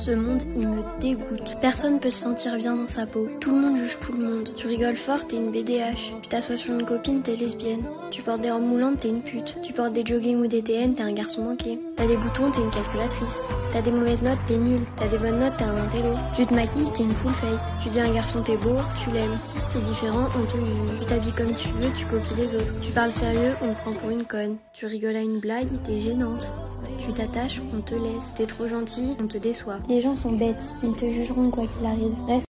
Ce monde, il me dégoûte. Personne peut se sentir bien dans sa peau. Tout le monde juge tout le monde. Tu rigoles fort, t'es une BDH. Tu t'assois sur une copine, t'es lesbienne. Tu portes des robes moulantes, t'es une pute. Tu portes des joggings ou des TN, t'es un garçon manqué. T'as des boutons, t'es une calculatrice. T'as des mauvaises notes, t'es nul. T'as des bonnes notes, t'es un intello. Tu te maquilles, t'es une full face. Tu dis à un garçon t'es beau, tu l'aimes. T'es différent, on te juge. Tu t'habilles comme tu veux, tu copies les autres. Tu parles sérieux, on te prend pour une conne. Tu rigoles à une blague, t'es gênante. Tu t'attaches, on te laisse. T'es trop gentil, on te déçoit. Les gens sont bêtes, ils te jugeront quoi qu'il arrive. Reste